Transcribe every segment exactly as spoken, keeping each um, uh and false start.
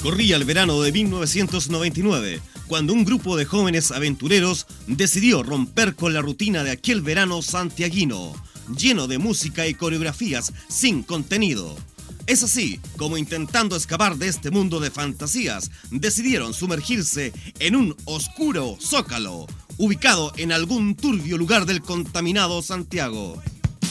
Corría el verano de mil novecientos noventa y nueve, cuando un grupo de jóvenes aventureros decidió romper con la rutina de aquel verano santiaguino, lleno de música y coreografías sin contenido. Es así como, intentando escapar de este mundo de fantasías, decidieron sumergirse en un oscuro zócalo, ubicado en algún turbio lugar del contaminado Santiago.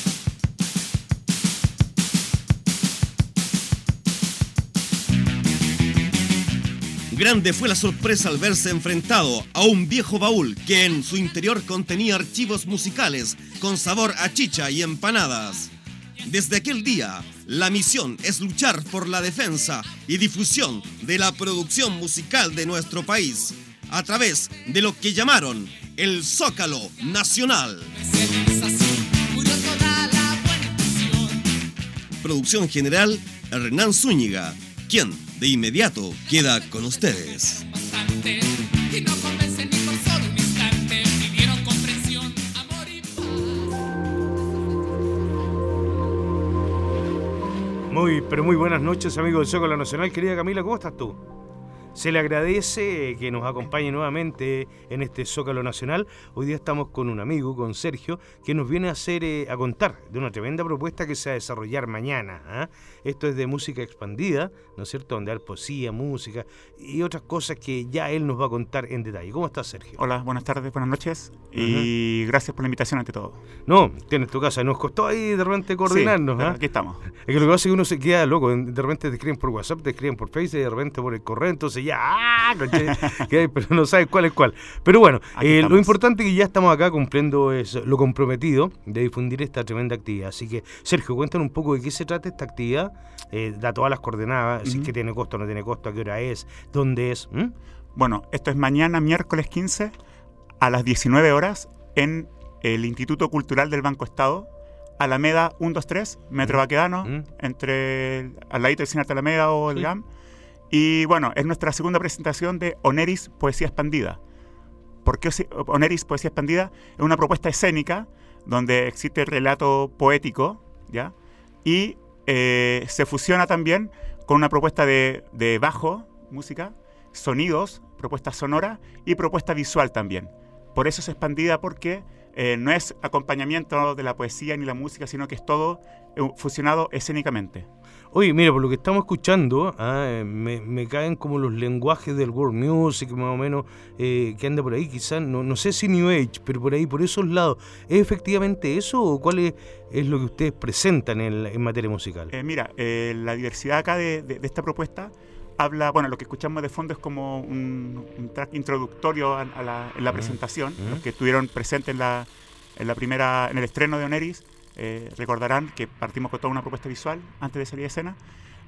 Grande fue la sorpresa al verse enfrentado a un viejo baúl que en su interior contenía archivos musicales con sabor a chicha y empanadas. Desde aquel día, la misión es luchar por la defensa y difusión de la producción musical de nuestro país, a través de lo que llamaron el Zócalo Nacional. Producción general, Hernán Zúñiga, quien de inmediato queda con ustedes. Muy, pero muy buenas noches, amigos del Zócalo Nacional. Querida Camila, ¿cómo estás tú? Se le agradece que nos acompañe nuevamente en este Zócalo Nacional. Hoy día estamos con un amigo, con Sergio, que nos viene a hacer, eh, a contar de una tremenda propuesta que se va a desarrollar mañana. ¿eh? Esto es de música expandida, ¿no es cierto? Donde hay poesía, música y otras cosas que ya él nos va a contar en detalle. ¿Cómo estás, Sergio? Hola, buenas tardes, buenas noches y uh-huh. gracias por la invitación ante todo. No, tienes tu casa. Nos costó ahí de repente coordinarnos. Sí, ¿eh? aquí estamos. Es que lo que pasa es que uno se queda loco. De repente te escriben por WhatsApp, te escriben por Facebook, de repente por el correo, entonces ya, ¡ah! pero no sabes cuál es cuál. Pero bueno, eh, lo importante es que ya estamos acá cumpliendo es lo comprometido de difundir esta tremenda actividad. Así que, Sergio, cuéntanos un poco de qué se trata esta actividad. Eh, da todas las coordenadas, uh-huh. si es que tiene costo o no tiene costo, a qué hora es, dónde es. ¿Mm? Bueno, esto es mañana, miércoles quince, a las diecinueve horas, en el Instituto Cultural del Banco Estado, Alameda ciento veintitrés, Metro uh-huh. Baquedano, uh-huh. entre al ladito del Cine Arte Alameda o el sí. G A M. Y bueno, es nuestra segunda presentación de Oneris Poesía Expandida. ¿Por qué Oneris Poesía Expandida? Es una propuesta escénica donde existe el relato poético, ¿ya? Y eh, se fusiona también con una propuesta de, de bajo, música, sonidos, propuesta sonora y propuesta visual también. Por eso es expandida, porque eh, no es acompañamiento de la poesía ni la música, sino que es todo eh, fusionado escénicamente. Oye, mira, por lo que estamos escuchando, ah, me, me caen como los lenguajes del world music, más o menos, eh, que anda por ahí, quizás, no, no sé si New Age, pero por ahí, por esos lados. ¿Es efectivamente eso o cuál es, es lo que ustedes presentan en, en materia musical? Eh, mira, eh, la diversidad acá de, de, de esta propuesta habla, bueno, lo que escuchamos de fondo es como un, un track introductorio a, a la, en la presentación, uh-huh. los que estuvieron presentes en la, en la primera, en el estreno de Oneris. Eh, recordarán que partimos con toda una propuesta visual antes de salir de escena.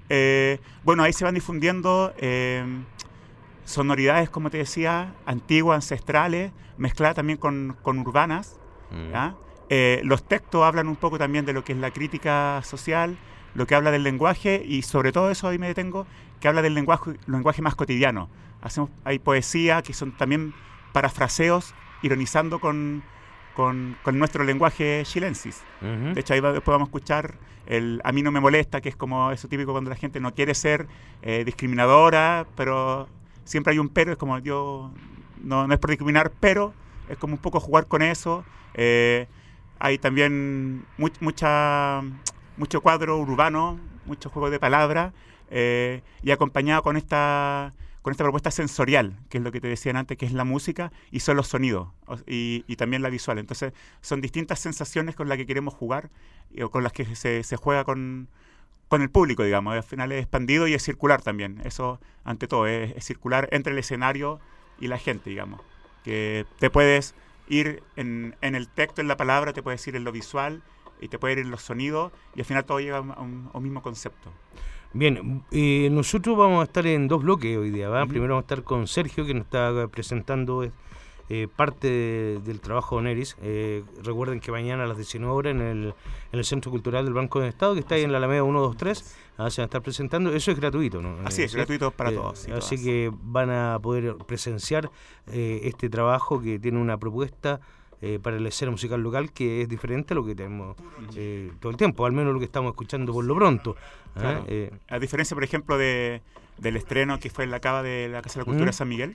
Eh, bueno, ahí se van difundiendo eh, sonoridades, como te decía, antiguas, ancestrales, mezcladas también con, con urbanas. Mm. ¿ya? Eh, los textos hablan un poco también de lo que es la crítica social, lo que habla del lenguaje, y sobre todo eso ahí me detengo, que habla del lenguaje, lenguaje más cotidiano. Hacemos, hay poesía que son también parafraseos, ironizando con... Con, con nuestro lenguaje chilensis. Uh-huh. De hecho, ahí va, después vamos a escuchar el "a mí no me molesta", que es como eso típico cuando la gente no quiere ser eh, discriminadora, pero siempre hay un pero, es como yo, no, no es por discriminar, pero es como un poco jugar con eso. Eh, hay también mu- mucha, mucho cuadro urbano, mucho juego de palabras, eh, y acompañado con esta... con esta propuesta sensorial, que es lo que te decían antes, que es la música y son los sonidos, y, y también la visual. Entonces, son distintas sensaciones con las que queremos jugar, o con las que se, se juega con, con el público, digamos. Al final es expandido y es circular también. Eso, ante todo, es, es circular entre el escenario y la gente, digamos. Que te puedes ir en, en el texto, en la palabra, te puedes ir en lo visual, y te puedes ir en los sonidos, y al final todo llega a un, a un mismo concepto. Bien, eh, nosotros vamos a estar en dos bloques hoy día, ¿va? Uh-huh. Primero vamos a estar con Sergio, que nos está presentando eh, parte de, del trabajo de Oneris. Eh, recuerden que mañana a las diecinueve horas en el, en el Centro Cultural del Banco del Estado, que está ahí en la Alameda ciento veintitrés, ah, se van a estar presentando. Eso es gratuito, ¿no? Así es, ¿sí? gratuito para eh, todos. Sí, así todas. que van a poder presenciar eh, este trabajo que tiene una propuesta Eh, para la escena musical local que es diferente a lo que tenemos eh, todo el tiempo, al menos lo que estamos escuchando por lo pronto. ¿eh? Claro. Eh, a diferencia, por ejemplo, de, del estreno que fue en la cava de la Casa de la Cultura ¿Mm? de San Miguel.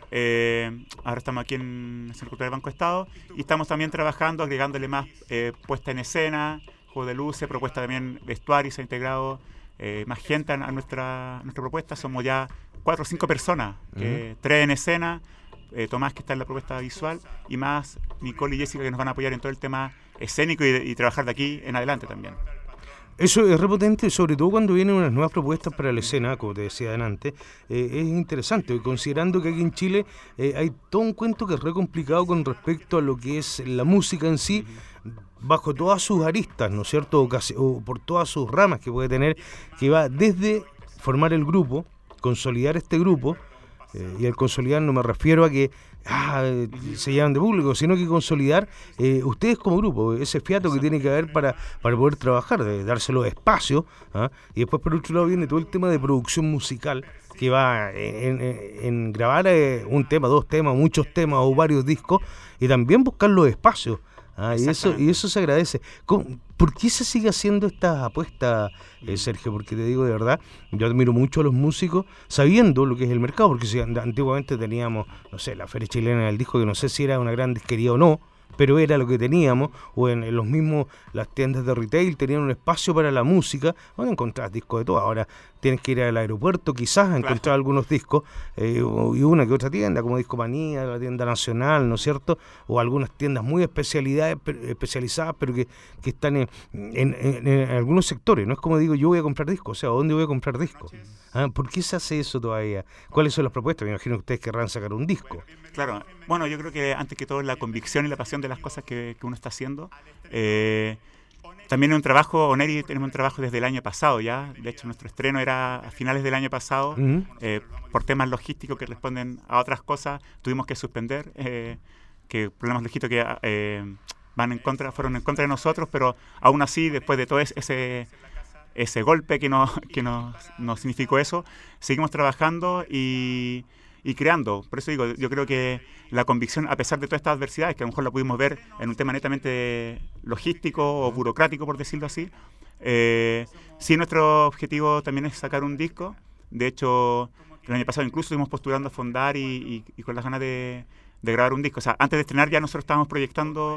Eh, ahora estamos aquí en el Centro Cultural del Banco Estado y estamos también trabajando, agregándole más eh, puesta en escena, juego de luces, propuesta también vestuario, se ha integrado eh, más gente a, a nuestra, nuestra propuesta. Somos ya cuatro o cinco personas, que, ¿Mm? tres en escena, eh, Tomás que está en la propuesta visual y más Nicole y Jessica que nos van a apoyar en todo el tema escénico y, y trabajar de aquí en adelante también. Eso es repotente, sobre todo cuando vienen unas nuevas propuestas para la escena, como te decía adelante. Eh, es interesante, considerando que aquí en Chile eh, hay todo un cuento que es re complicado con respecto a lo que es la música en sí, bajo todas sus aristas, ¿no es cierto? O, casi, o por todas sus ramas que puede tener, que va desde formar el grupo, consolidar este grupo, eh, y al consolidar no me refiero a que ah, se llevan de público, sino que consolidar eh, ustedes como grupo, ese fiato que tiene que haber para, para poder trabajar, de dárselo espacio, ¿ah? Y después por otro lado viene todo el tema de producción musical, que va en, en, en grabar eh, un tema, dos temas, muchos temas o varios discos, y también buscar los espacios. Ah, y eso y eso se agradece. ¿Cómo, ¿Por qué se sigue haciendo esta apuesta, eh, Sergio? Porque te digo de verdad, yo admiro mucho a los músicos sabiendo lo que es el mercado, porque si antiguamente teníamos, no sé, la Feria Chilena del Disco, que no sé si era una gran disquería o no, pero era lo que teníamos, o en, en los mismos, las tiendas de retail tenían un espacio para la música, donde encontrás discos de todo. Ahora tienes que ir al aeropuerto quizás a encontrar claro. algunos discos, eh, y una que otra tienda, como Discomanía, la tienda nacional, ¿no es cierto? O algunas tiendas muy especialidades, especializadas, pero que, que están en, en, en, en algunos sectores. No es como digo, yo voy a comprar discos, o sea, ¿dónde voy a comprar discos? ¿Ah? ¿Por qué se hace eso todavía? ¿Cuáles son las propuestas? Me imagino que ustedes querrán sacar un disco. Claro, bueno, yo creo que antes que todo la convicción y la pasión de las cosas que, que uno está haciendo. Eh, también en un trabajo, Oneri tenemos un trabajo desde el año pasado ya, de hecho nuestro estreno era a finales del año pasado, uh-huh. eh, por temas logísticos que responden a otras cosas, tuvimos que suspender, eh, que problemas logísticos que eh, van en contra, fueron en contra de nosotros, pero aún así, después de todo ese... ese golpe que nos, que nos, nos significó eso, seguimos trabajando y, y creando. Por eso digo, yo creo que la convicción, a pesar de todas estas adversidades, que a lo mejor la pudimos ver en un tema netamente logístico o burocrático, por decirlo así, eh, sí nuestro objetivo también es sacar un disco. De hecho, el año pasado incluso estuvimos postulando a Fondar y, y, y con las ganas de, de grabar un disco. O sea, antes de estrenar ya nosotros estábamos proyectando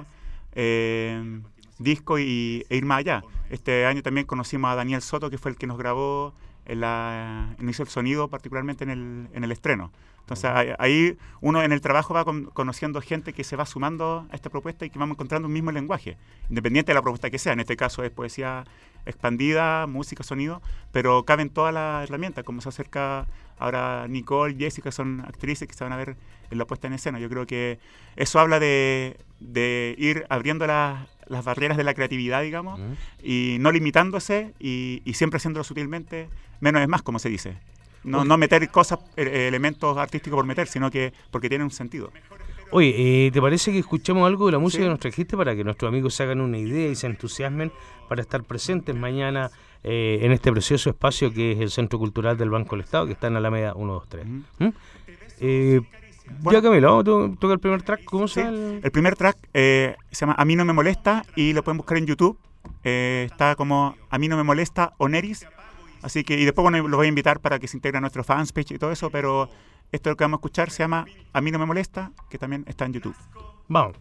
eh, disco y, e ir más allá. Este año también conocimos a Daniel Soto, que fue el que nos grabó, en la, en hizo el sonido, particularmente en el, en el estreno. Entonces ahí uno en el trabajo va con, conociendo gente que se va sumando a esta propuesta y que vamos encontrando un mismo lenguaje, independiente de la propuesta que sea. En este caso es poesía expandida, música, sonido, pero caben todas las herramientas, como se acerca ahora Nicole, Jessica, son actrices que se van a ver en la puesta en escena. Yo creo que eso habla de, de ir abriendo las, las barreras de la creatividad, digamos, uh-huh. y no limitándose y, y siempre haciéndolo sutilmente, menos es más, como se dice. No, no meter cosas, elementos artísticos por meter, sino que porque tienen un sentido. Oye, eh, ¿te parece que escuchemos algo de la música sí. que nos trajiste para que nuestros amigos se hagan una idea y se entusiasmen para estar presentes mañana eh, en este precioso espacio que es el Centro Cultural del Banco del Estado, que está en Alameda uno dos tres? Uh-huh. ¿Mm? eh, bueno, ya Camilo, vamos a tocar el primer track. ¿Cómo se llama? Sí. El primer track eh, se llama A mí no me molesta y lo pueden buscar en YouTube. Eh, está como A mí no me molesta Oneris. Así que, y después bueno, los voy a invitar para que se integren a nuestro fanpage y todo eso, pero esto lo que vamos a escuchar se llama A mí no me molesta, que también está en YouTube. Vamos.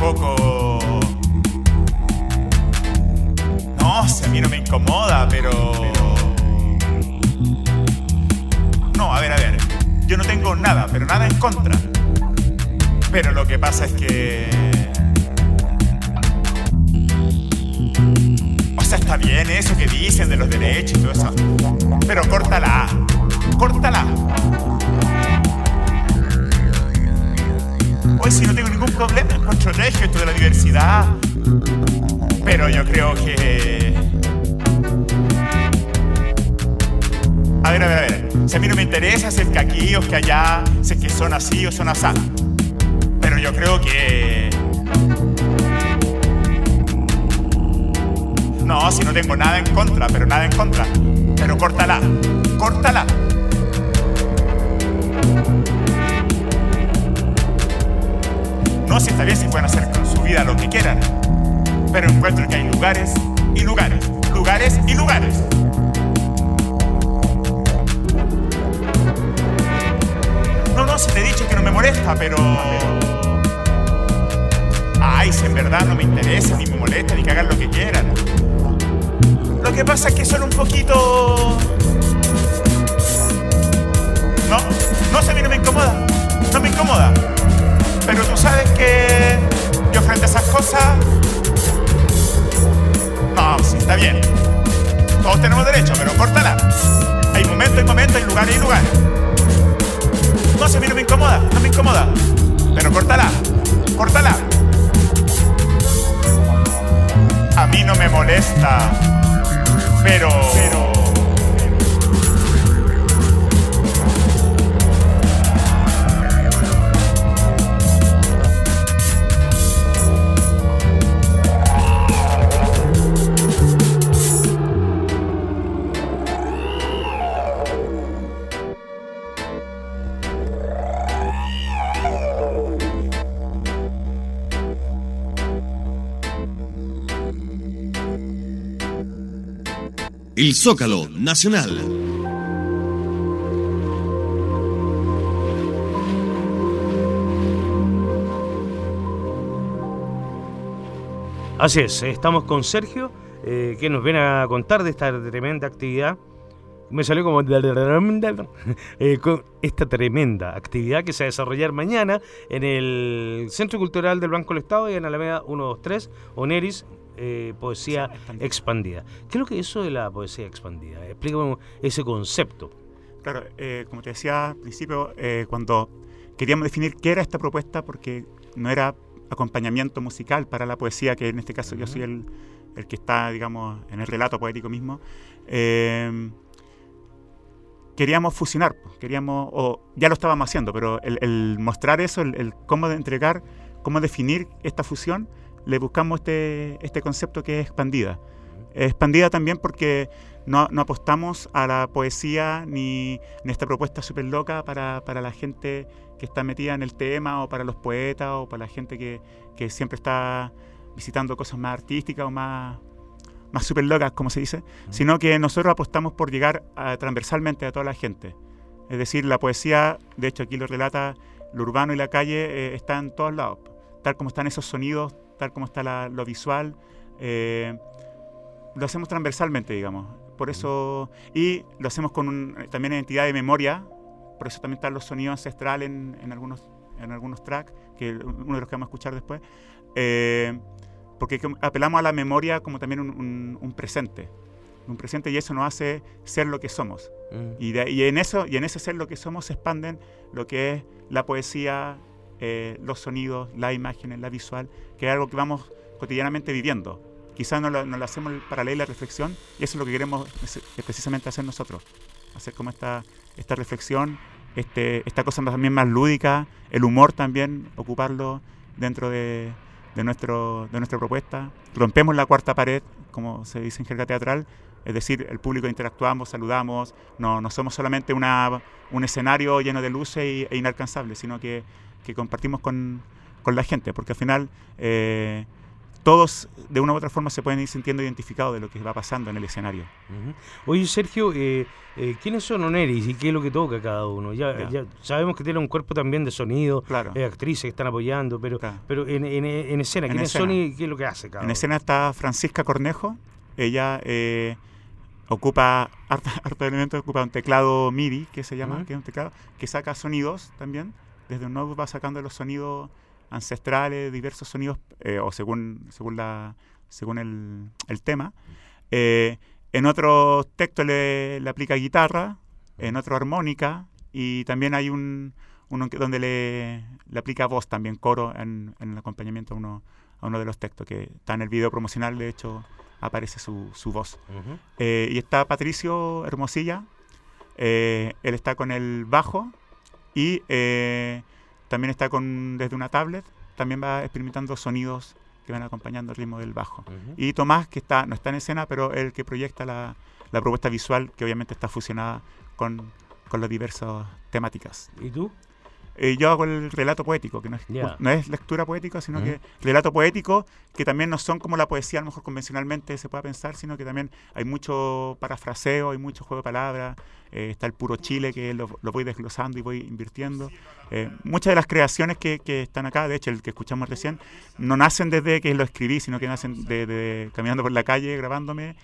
poco... No, si a mí no me incomoda, pero... No, a ver, a ver. Yo no tengo nada, pero nada en contra. Pero lo que pasa es que... O sea, está bien eso que dicen de los derechos y todo eso. Pero córtala. Córtala. Hoy sí no tengo ningún problema, encuentro regio esto de la diversidad. Pero yo creo que... A ver, a ver, a ver. Si a mí no me interesa si es que aquí o que allá, si es que son así o son asá. Pero yo creo que... No, si no tengo nada en contra, pero nada en contra. Pero córtala, córtala. No, si está bien, si pueden hacer con su vida lo que quieran. Pero encuentro que hay lugares y lugares, lugares y lugares. No, no, si te he dicho que no me molesta, pero... Ay, si en verdad no me interesa, ni me molesta, ni que hagan lo que quieran. Lo que pasa es que son un poquito... No, no sé, a mí no me incomoda, no me incomoda. Pero tú sabes que yo frente a esas cosas... No, sí, está bien. Todos tenemos derecho, pero córtala. Hay momentos, hay momentos, hay lugares, hay lugares. No sé, a mí no me incomoda, no me incomoda. Pero córtala, córtala. A mí no me molesta, pero... pero... El Zócalo Nacional. Así es, estamos con Sergio, eh, que nos viene a contar de esta tremenda actividad. Me salió como eh, con esta tremenda actividad que se va a desarrollar mañana en el Centro Cultural del Banco del Estado y en Alameda ciento veintitrés, Oneris, eh, Poesía expandida. expandida. ¿Qué es lo que es eso de la poesía expandida? Explícame ese concepto. Claro, eh, como te decía al principio, eh, cuando queríamos definir qué era esta propuesta, porque no era acompañamiento musical para la poesía, que en este caso uh-huh. yo soy el, el que está, digamos, en el relato poético mismo, eh, queríamos fusionar, queríamos, o ya lo estábamos haciendo, pero el, el mostrar eso, el, el cómo de entregar, cómo definir esta fusión, le buscamos este, este concepto que es expandida. Expandida también porque no, no apostamos a la poesía ni en esta propuesta súper loca para, para la gente que está metida en el tema, o para los poetas, o para la gente que, que siempre está visitando cosas más artísticas o más, más súper locas, como se dice, uh-huh. sino que nosotros apostamos por llegar a, transversalmente a toda la gente. Es decir, la poesía, de hecho aquí lo relata, lo urbano y la calle eh, está en todos lados, tal como están esos sonidos, tal como está la, lo visual, eh, lo hacemos transversalmente, digamos. Por eso, y lo hacemos con un, también identidad de memoria, por eso también están los sonidos ancestrales en, en, algunos, en algunos tracks, que uno de los que vamos a escuchar después, eh, porque apelamos a la memoria como también un, un, un presente, un presente, y eso nos hace ser lo que somos. Mm. Y, de, y, en eso, y en ese ser lo que somos se expanden lo que es la poesía, eh, los sonidos, las imágenes, la visual, que es algo que vamos cotidianamente viviendo. Quizás no lo, no lo hacemos para leer la reflexión, y eso es lo que queremos precisamente hacer nosotros, hacer como esta, esta reflexión, este, esta cosa también más lúdica, el humor también, ocuparlo dentro de, de, nuestro, de nuestra propuesta. Rompemos la cuarta pared, como se dice en jerga teatral, es decir, el público interactuamos, saludamos, no, no somos solamente una, un escenario lleno de luces y, e inalcanzable, sino que, que compartimos con, con la gente, porque al final... Eh, todos de una u otra forma se pueden ir sintiendo identificados de lo que va pasando en el escenario. Uh-huh. Oye, Sergio, eh, eh, ¿quiénes son Oneris y qué es lo que toca cada uno? Ya, ya. ya sabemos que tiene un cuerpo también de sonido, claro. eh, actrices que están apoyando, pero, claro. pero en, en, en escena, ¿quiénes son y qué es lo que hace cada En uno? escena está Francisca Cornejo, ella eh, ocupa harto, harto elementos, ocupa un teclado MIDI, que se llama, uh-huh. que es un teclado que saca sonidos también, desde un nodo va sacando los sonidos ancestrales, diversos sonidos, eh, o según según la según el, el tema. Eh, en otros textos le, le aplica guitarra, en otro armónica, y también hay un uno donde le, le aplica voz también, coro, en, en el acompañamiento a uno, a uno de los textos, que está en el video promocional, de hecho aparece su, su voz. Uh-huh. Eh, y está Patricio Hermosilla, eh, él está con el bajo, y eh, también está con desde una tablet, también va experimentando sonidos que van acompañando el ritmo del bajo. Uh-huh. Y Tomás, que está no está en escena, pero el que proyecta la, la propuesta visual, que obviamente está fusionada con, con las diversas temáticas. ¿Y tú? Eh, yo hago el relato poético, que no es, yeah. no es lectura poética, sino uh-huh. que relato poético, que también no son como la poesía, a lo mejor convencionalmente se pueda pensar, sino que también hay mucho parafraseo, hay mucho juego de palabras, eh, está el puro Chile, que lo, lo voy desglosando y voy invirtiendo. Eh, muchas de las creaciones que, que están acá, de hecho el que escuchamos recién, no nacen desde que lo escribí, sino que nacen de, de caminando por la calle, grabándome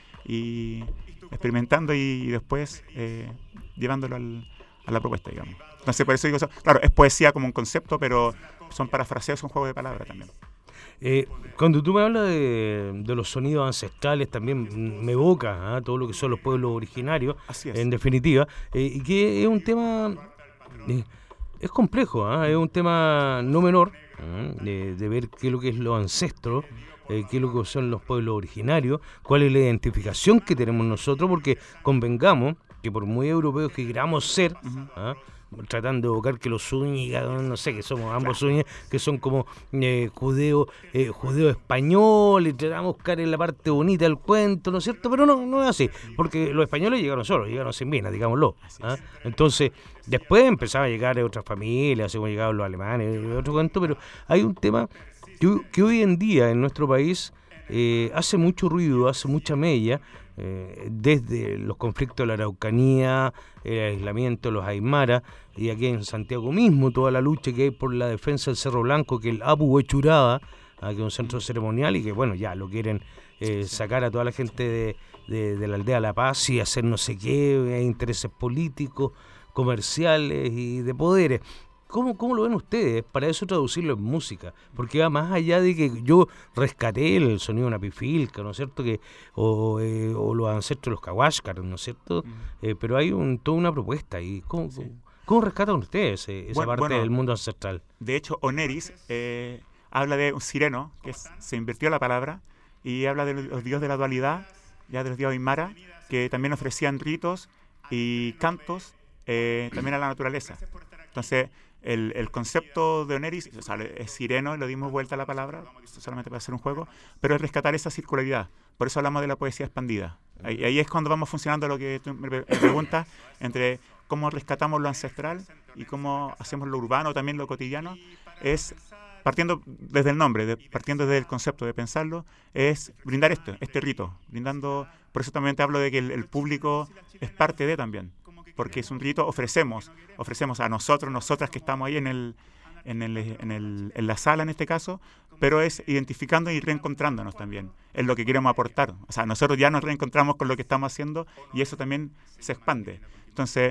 y experimentando y, y después eh, llevándolo al, a la propuesta, digamos. Entonces, por eso digo eso. Claro, es poesía como un concepto, pero son parafraseos, son juegos de palabras también. Eh, cuando tú me hablas de, de los sonidos ancestrales, también me evoca ¿eh? todo lo que son los pueblos originarios, Así es. En definitiva, eh, y que es un tema, eh, es complejo, ¿eh? es un tema no menor, ¿eh? de, de ver qué es lo que es lo ancestro, eh, qué es lo que son los pueblos originarios, cuál es la identificación que tenemos nosotros, porque convengamos que por muy europeos que queramos ser, uh-huh. ¿eh? tratando de evocar que los Zúñiga, no sé, que somos ambos Zúñiga, que son como eh, judeo, eh, judeo español, y tratamos de buscar en la parte bonita del cuento, ¿no es cierto? Pero no, no es así, porque los españoles llegaron solos, llegaron sin minas, digámoslo. ¿eh? Entonces, después empezaban a llegar otras familias, así como llegaron los alemanes, otro cuento, pero hay un tema que, que hoy en día en nuestro país eh, hace mucho ruido, hace mucha mella, Eh, desde los conflictos de la Araucanía, el aislamiento de los Aymaras, y aquí en Santiago mismo toda la lucha que hay por la defensa del Cerro Blanco, que el Apu Huechuraba, que es un centro ceremonial, y que bueno, ya lo quieren eh, sacar a toda la gente de, de, de la aldea La Paz y hacer no sé qué, hay intereses políticos, comerciales y de poderes. ¿Cómo, ¿Cómo lo ven ustedes? Para eso traducirlo en música, porque va más allá de que yo rescaté el sonido de una pifilca, ¿no es cierto? Que o, eh, o los ancestros de los cahuáscaros, ¿no es cierto? Mm. Eh, pero hay un, toda una propuesta ahí. ¿Cómo, sí. ¿Cómo rescatan ustedes eh, esa bueno, parte bueno, del mundo ancestral? De hecho, Oneris eh, habla de un sireno, que es, se invirtió la palabra, y habla de los dioses de la dualidad, ya de los dioses Aymara, que también ofrecían ritos y cantos eh, también a la naturaleza. Entonces, El, el concepto de Oneris, o sea, es sireno, le dimos vuelta a la palabra, solamente para hacer un juego, pero es rescatar esa circularidad. Por eso hablamos de la poesía expandida. Ahí, ahí es cuando vamos funcionando lo que tú me preguntas, entre cómo rescatamos lo ancestral y cómo hacemos lo urbano, también lo cotidiano. Es, partiendo desde el nombre, de, partiendo desde el concepto de pensarlo, es brindar esto, este rito, brindando, por eso también te hablo de que el, el público es parte de también. Porque es un rito, ofrecemos, ofrecemos a nosotros, nosotras que estamos ahí en el, en el, en el, en la sala en este caso, pero es identificando y reencontrándonos también, es lo que queremos aportar. O sea, nosotros ya nos reencontramos con lo que estamos haciendo y eso también se expande. Entonces,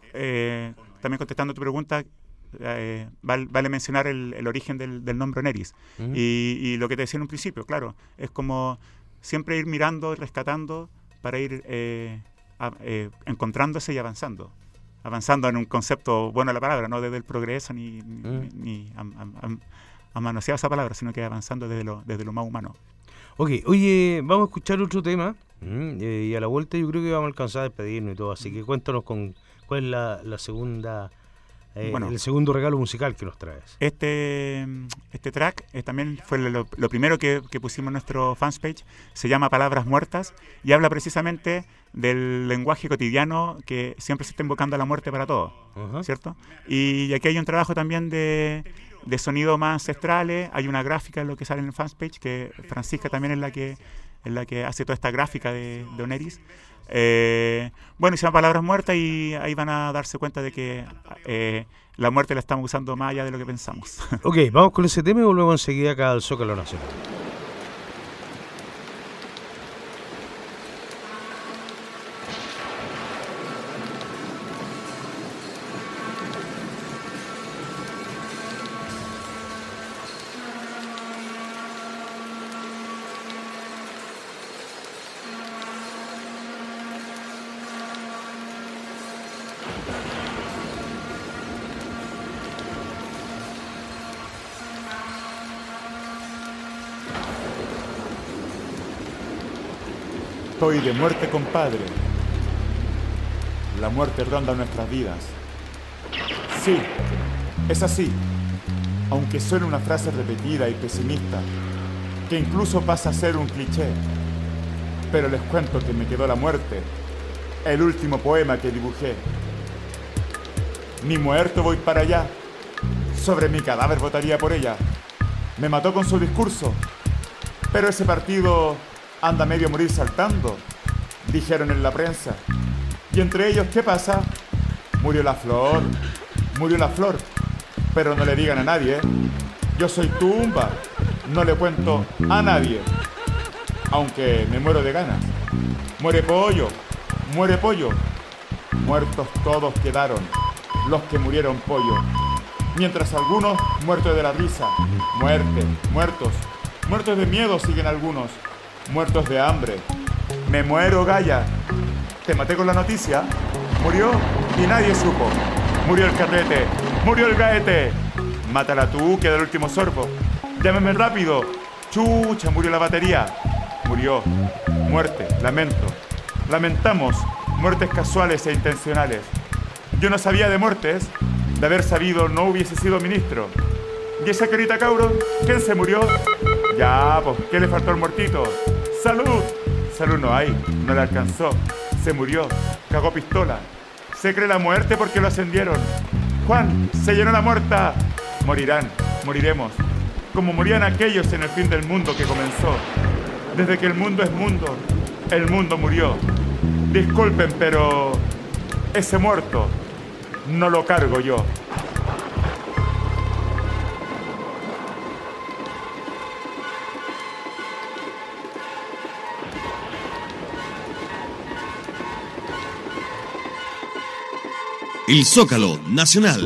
eh, también contestando tu pregunta, eh, vale, vale mencionar el, el origen del, del nombre Oneris. Uh-huh. y, y lo que te decía en un principio, claro, es como siempre ir mirando y rescatando para ir... Eh, A, eh, encontrándose y avanzando avanzando en un concepto bueno de la palabra, no desde el progreso ni, ni, mm. ni a, a, a, a manosear esa palabra, sino que avanzando desde lo, desde lo más humano. Ok, oye, vamos a escuchar otro tema mm, eh, y a la vuelta yo creo que vamos a alcanzar a despedirnos y todo, así que cuéntanos con cuál es la, la segunda eh, bueno, el segundo regalo musical que nos traes. Este este track eh, también fue lo, lo primero que, que pusimos en nuestro fanpage, se llama Palabras Muertas y habla precisamente del lenguaje cotidiano que siempre se está invocando a la muerte para todo, uh-huh. ¿cierto? Y aquí hay un trabajo también de, de sonidos más ancestrales. Hay una gráfica en lo que sale en el fanpage, que Francisca también es la que, es la que hace toda esta gráfica de, de Oneris. Eh, bueno, y se llaman Palabras Muertas, y ahí van a darse cuenta de que eh, la muerte la estamos usando más allá de lo que pensamos. Ok, vamos con ese tema y volvemos enseguida acá al Zócalo Nacional. Estoy de muerte, compadre. La muerte ronda nuestras vidas. Sí, es así. Aunque suene una frase repetida y pesimista, que incluso pasa a ser un cliché. Pero les cuento que me quedó la muerte, el último poema que dibujé. Ni muerto voy para allá, sobre mi cadáver votaría por ella. Me mató con su discurso, pero ese partido anda medio a morir saltando, dijeron en la prensa. Y entre ellos, ¿qué pasa? Murió la flor, murió la flor. Pero no le digan a nadie, ¿eh? Yo soy tumba, no le cuento a nadie. Aunque me muero de ganas. Muere pollo, muere pollo. Muertos todos quedaron, los que murieron pollo. Mientras algunos muertos de la risa. Muerte, muertos, muertos de miedo siguen algunos. Muertos de hambre. Me muero, Gaya. Te maté con la noticia. Murió y nadie supo. Murió el carrete. Murió el gaete. Mátala tú, queda el último sorbo. Llámeme rápido. Chucha, murió la batería. Murió. Muerte, lamento. Lamentamos muertes casuales e intencionales. Yo no sabía de muertes. De haber sabido no hubiese sido ministro. ¿Y esa carita, cabrón? ¿Quién se murió? Ya, pues, ¿qué le faltó al muertito? ¡Salud! Salud no hay, no le alcanzó. Se murió, cagó pistola. Se cree la muerte porque lo ascendieron. Juan, se llenó la muerta. Morirán, moriremos. Como morían aquellos en el fin del mundo que comenzó. Desde que el mundo es mundo, el mundo murió. Disculpen, pero ese muerto no lo cargo yo. El Zócalo Nacional.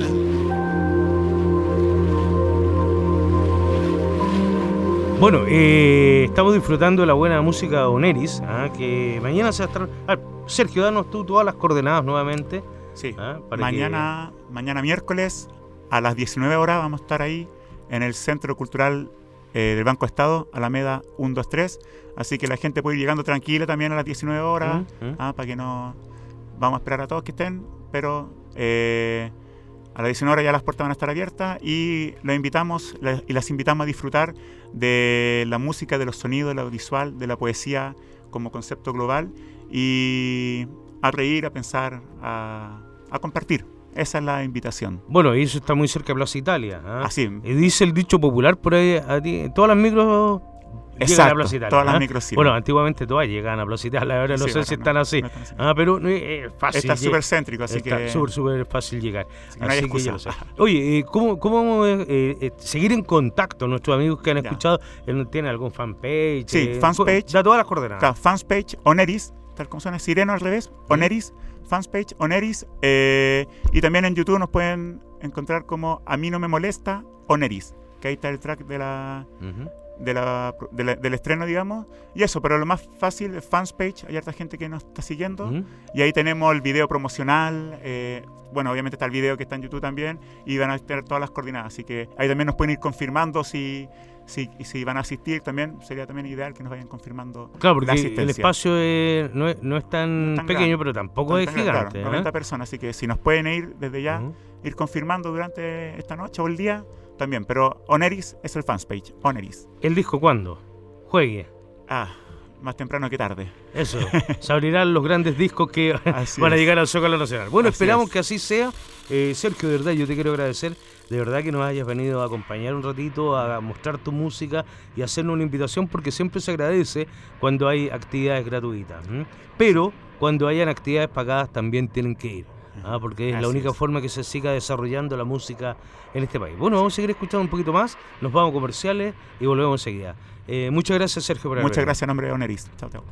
Bueno, eh, estamos disfrutando de la buena música de Oneris, ¿ah? Que mañana se va a estar... Ah, Sergio, danos tú todas las coordenadas nuevamente. Sí, ¿ah? mañana, que... mañana miércoles a las diecinueve horas vamos a estar ahí en el Centro Cultural eh, del Banco Estado, Alameda ciento veintitrés. Así que la gente puede ir llegando tranquila también a las diecinueve horas, ¿Mm? ¿Mm? ¿Ah? Para que no... Vamos a esperar a todos que estén, pero... Eh, a las diecinueve horas ya las puertas van a estar abiertas y los invitamos les, y las invitamos a disfrutar de la música, de los sonidos, de lo visual, de la poesía como concepto global y a reír, a pensar, a, a compartir. Esa es la invitación. Bueno, y eso está muy cerca de Plaza Italia, ¿eh? Así. Y dice el dicho popular por ahí, a ti, todas las micros... Exacto, a Plaza Italia, todas ¿eh? las micros sí. Bueno, antiguamente todas llegaban a Plaza Italia, ahora no sí, sé no, si no, están no, así. no están así. Ah, pero no es fácil. Está súper céntrico, así está que... súper, súper fácil llegar. Así que no hay así que ya excusa. lo sé. Oye, eh, ¿cómo, cómo vamos a eh, eh, seguir en contacto? Nuestros amigos que han Ya. escuchado, eh, ¿tienen algún fanpage? Sí, eh, fanpage. Da todas las coordenadas. Claro, fanpage Oneris, tal como suena Sireno al revés, Oneris, fanpage Oneris, eh, y también en YouTube nos pueden encontrar como A mí no me molesta Oneris, que ahí está el track de la... Uh-huh. De la, de la- del estreno, digamos, y eso, pero lo más fácil es fanpage, hay harta gente que nos está siguiendo, Uh-huh. y ahí tenemos el video promocional, eh, bueno, obviamente está el video que está en YouTube también, y van a tener todas las coordenadas, así que ahí también nos pueden ir confirmando si, si, y si van a asistir también, sería también ideal que nos vayan confirmando Claro, la porque asistencia. el espacio es- no, es, no es tan, No es tan pequeño, grande. pero tampoco Tan- es tan- gigante. claro, ¿eh? noventa personas, así que si nos pueden ir desde ya, Ujú. ir confirmando durante esta noche o el día, también, pero Oneris es el fanpage, Oneris. ¿El disco cuándo? Juegue. Ah, más temprano que tarde. Eso, se abrirán los grandes discos que Así van a es. llegar al Zócalo Nacional. Bueno, Así esperamos es. que así sea. Eh, Sergio, de verdad, yo te quiero agradecer, de verdad que nos hayas venido a acompañar un ratito, a mostrar tu música y hacernos una invitación, porque siempre se agradece cuando hay actividades gratuitas. ¿m? Pero cuando hayan actividades pagadas también tienen que ir. Ah, porque es Así la única es. forma que se siga desarrollando la música en este país. Bueno, vamos a seguir escuchando un poquito más, nos vamos a comerciales y volvemos enseguida. Eh, muchas gracias, Sergio, por haber Muchas venido. gracias en nombre de Oneris. Chao, chao.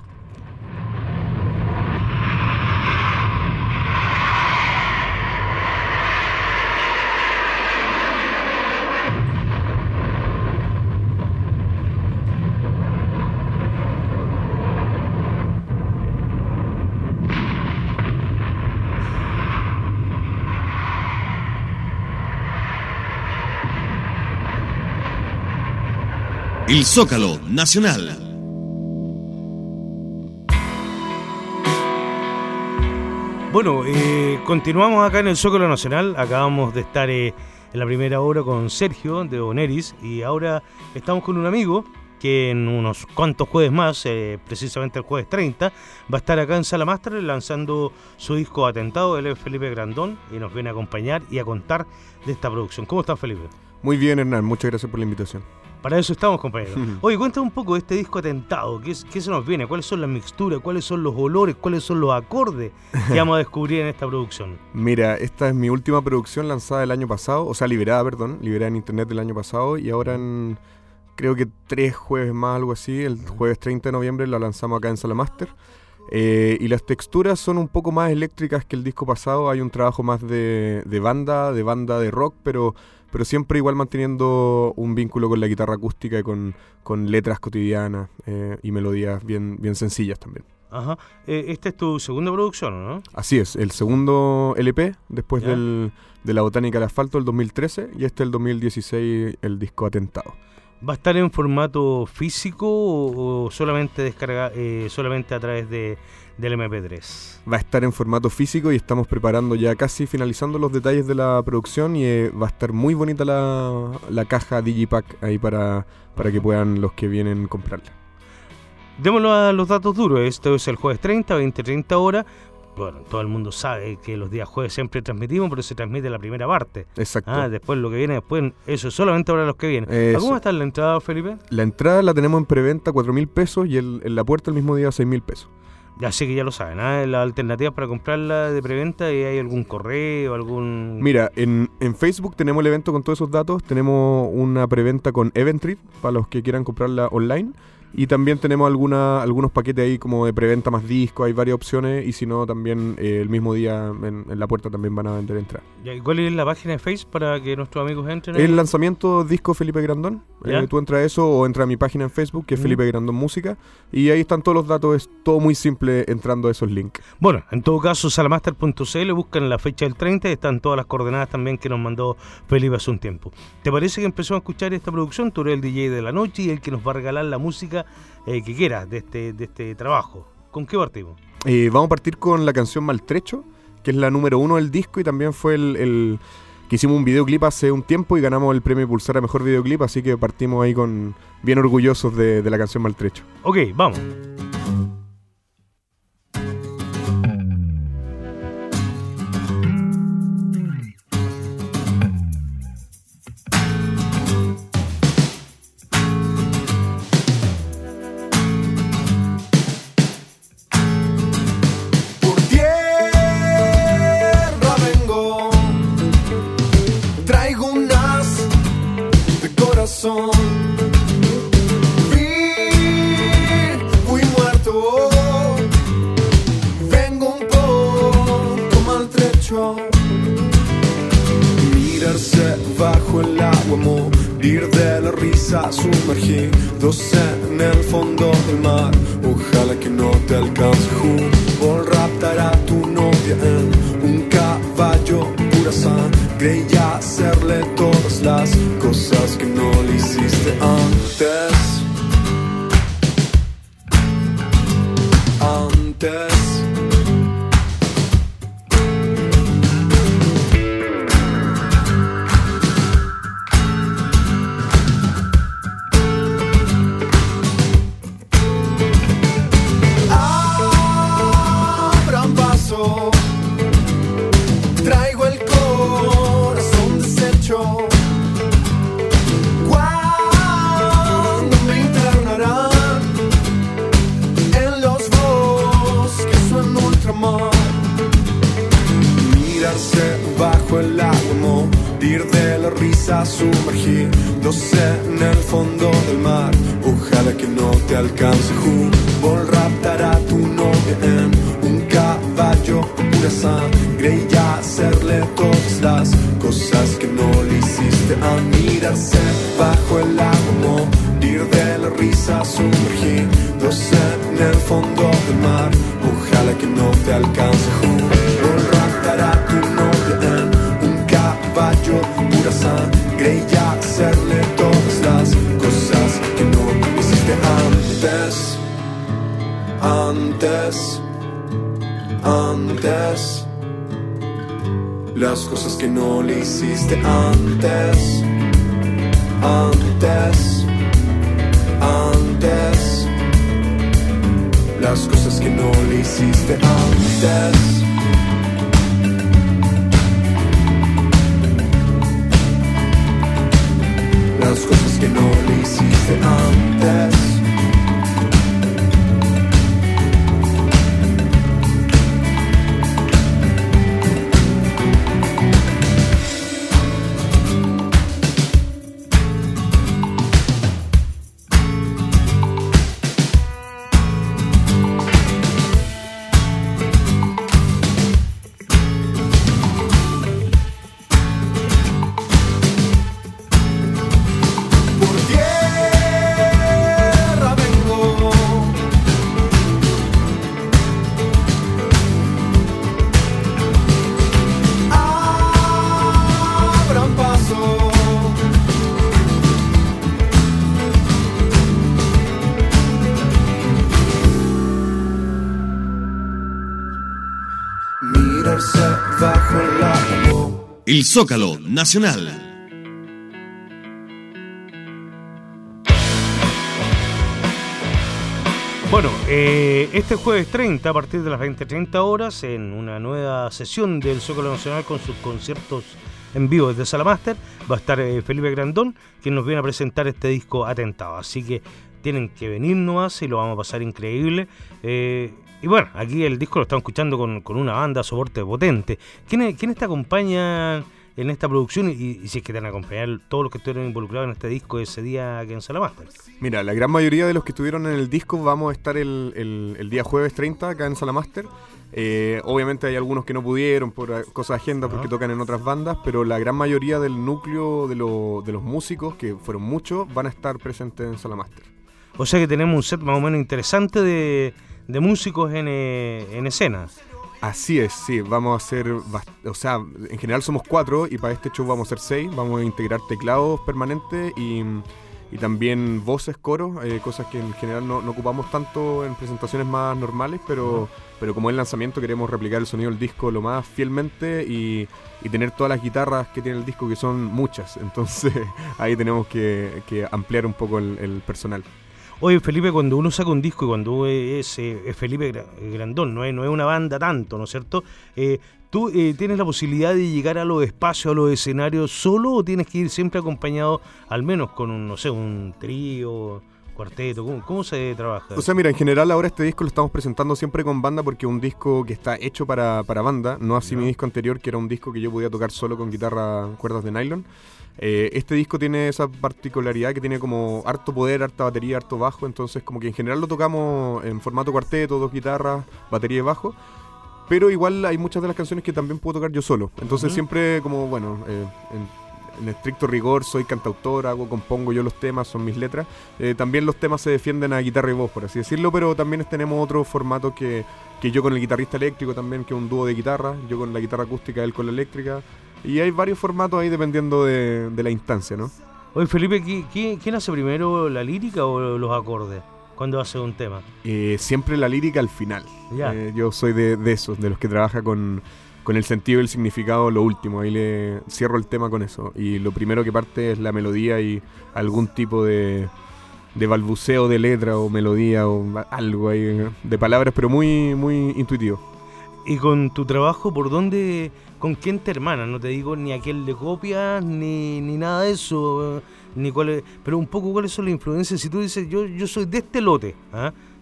El Zócalo Nacional. Bueno, eh, continuamos acá en el Zócalo Nacional. Acabamos de estar eh, en la primera hora con Sergio de Oneris y ahora estamos con un amigo que en unos cuantos jueves más, eh, precisamente el jueves treinta, va a estar acá en Sala Máster lanzando su disco Atentado. Él es Felipe Grandón y nos viene a acompañar y a contar de esta producción. ¿Cómo estás, Felipe? Muy bien, Hernán, muchas gracias por la invitación. Para eso estamos, compañeros. Oye, cuéntame un poco de este disco Atentado. ¿Qué, es, ¿Qué se nos viene? ¿Cuáles son las mixturas? ¿Cuáles son los olores? ¿Cuáles son los acordes que vamos a descubrir en esta producción? Mira, esta es mi última producción lanzada el año pasado, o sea, liberada, perdón, liberada en internet el año pasado, y ahora en, creo que tres jueves más, algo así, el jueves treinta de noviembre la lanzamos acá en Sala Máster. Eh, y las texturas son un poco más eléctricas que el disco pasado. Hay un trabajo más de, de banda, de banda de rock, pero... pero siempre igual manteniendo un vínculo con la guitarra acústica y con, con letras cotidianas eh, y melodías bien, bien sencillas también. Ajá. Eh, esta es tu segunda producción, ¿no? Así es, el segundo L P después ¿Ya? del, de La Botánica del Asfalto del dos mil trece y este el dos mil dieciséis el disco Atentado. ¿Va a estar en formato físico o, o solamente descarga, eh, solamente a través de, del eme pe tres? Va a estar en formato físico y estamos preparando ya casi finalizando los detalles de la producción y eh, va a estar muy bonita la, la caja Digipack ahí para, para que puedan los que vienen comprarla. Démoslo a los datos duros. Esto es el jueves treinta, veinte treinta horas. Bueno, todo el mundo sabe que los días jueves siempre transmitimos, pero se transmite la primera parte. Exacto. Ah, después lo que viene después, eso es solamente para los que vienen. Eso. ¿A cómo está la entrada, Felipe? La entrada la tenemos en preventa cuatro mil pesos y el, en la puerta el mismo día seis mil pesos. Así que ya lo saben, ¿ah? Las alternativas para comprarla de preventa, ¿y hay algún correo, algún...? Mira, en, en Facebook tenemos el evento con todos esos datos, tenemos una preventa con Eventrit para los que quieran comprarla online y también tenemos alguna, algunos paquetes ahí como de preventa más disco, hay varias opciones y si no también eh, el mismo día en, en la puerta también van a vender entradas. ¿Y cuál es la página de Facebook para que nuestros amigos entren ahí? El lanzamiento disco Felipe Grandón, eh, tú entras a eso o entra a mi página en Facebook que es Mm. Felipe Grandón Música y ahí están todos los datos, es todo muy simple entrando a esos links. Bueno, en todo caso, salamaster punto c l, buscan la fecha del treinta y están todas las coordenadas también que nos mandó Felipe hace un tiempo. ¿Te parece que empezamos a escuchar esta producción? Tú eres el D J de la noche y el que nos va a regalar la música eh, que quieras de este, de este trabajo. ¿Con qué partimos? Eh, vamos a partir con la canción Maltrecho, que es la número uno del disco y también fue el, el que hicimos un videoclip hace un tiempo y ganamos el premio Pulsar a Mejor Videoclip, así que partimos ahí con bien orgullosos de, de la canción Maltrecho. Ok, vamos. Sumergidos en el fondo del mar. Ojalá que no te alcance Humboldt. Raptará a tu novia en un caballo pura sangre y hacerle todas las cosas que no le hiciste antes. Antes. sumergidos en el fondo del mar. Ojalá que no te alcance Humboldt, raptará a tu novia en un caballo pura sangre y hacerle todas las cosas que no le hiciste. A mirarse bajo el agua, morir de la risa, sumergidos en el fondo del mar. Ojalá que no te alcance Humboldt, raptará a tu novia en un caballo pura sangre y hacerle todas las cosas que no hiciste antes, antes, antes, las cosas que no le hiciste antes, antes, antes, las cosas que no le hiciste antes. Las cosas que no le hiciste antes. El Zócalo Nacional. Bueno, eh, este jueves treinta, a partir de las veinte treinta horas, en una nueva sesión del Zócalo Nacional con sus conciertos en vivo desde Sala Máster, va a estar eh, Felipe Grandón, quien nos viene a presentar este disco Atentado. Así que tienen que venir nomás y lo vamos a pasar increíble. Eh, y bueno, aquí el disco lo estamos escuchando con, con una banda soporte potente. ¿Quiénes, ¿quiénes te acompañan en esta producción? Y, y si es que te van a acompañar todos los que estuvieron involucrados en este disco ese día aquí en Sala Máster. Mira, la gran mayoría de los que estuvieron en el disco vamos a estar el, el, el día jueves treinta acá en Sala Máster. Eh, obviamente hay algunos que no pudieron por cosas de agenda porque uh-huh. tocan en otras bandas, pero la gran mayoría del núcleo de, lo, de los músicos, que fueron muchos, van a estar presentes en Sala Máster. O sea que tenemos un set más o menos interesante de, de músicos en, en escena. Así es, sí, vamos a hacer, o sea, en general somos cuatro y para este show vamos a hacer seis, vamos a integrar teclados permanentes y, y también voces, coros, eh, cosas que en general no, no ocupamos tanto en presentaciones más normales, pero, pero como es lanzamiento queremos replicar el sonido del disco lo más fielmente y, y tener todas las guitarras que tiene el disco, que son muchas, entonces ahí tenemos que, que ampliar un poco el, el personal. Oye, Felipe, cuando uno saca un disco y cuando es, es Felipe Grandón, no es, no es una banda tanto, ¿no es cierto? Eh, ¿Tú eh, tienes la posibilidad de llegar a los espacios, a los escenarios solo o tienes que ir siempre acompañado al menos con un, no sé, un trío, cuarteto? ¿Cómo, cómo se trabaja? O sea, mira, en general ahora este disco lo estamos presentando siempre con banda porque es un disco que está hecho para, para banda, no así no. Mi disco anterior, que era un disco que yo podía tocar solo con guitarra, cuerdas de nylon. Eh, este disco tiene esa particularidad que tiene como harto poder, harta batería, harto bajo, entonces como que en general lo tocamos en formato cuarteto, dos guitarras, batería y bajo, pero igual hay muchas de las canciones que también puedo tocar yo solo, entonces uh-huh. siempre como, bueno, eh, en, en estricto rigor soy cantautor, hago, compongo yo los temas, son mis letras, eh, también los temas se defienden a guitarra y voz, por así decirlo, pero también tenemos otro formato que, que yo con el guitarrista eléctrico también, que es un dúo de guitarra, yo con la guitarra acústica, él con la eléctrica. Y hay varios formatos ahí dependiendo de, de la instancia, ¿no? Oye, Felipe, ¿quién, ¿quién hace primero, la lírica o los acordes cuando hace un tema? Eh, siempre la lírica al final. Eh, yo soy de, de esos, de los que trabaja con, con el sentido y el significado, lo último. Ahí le cierro el tema con eso. Y lo primero que parte es la melodía y algún tipo de, de balbuceo de letra o melodía o algo ahí de palabras, pero muy, muy intuitivo. Y con tu trabajo, ¿por dónde, con quién te hermanas? No te digo ni a quién le copias, ni, ni nada de eso, ni cuál es, pero un poco cuáles son las influencias. Si tú dices, yo, yo soy de este lote, ¿ah?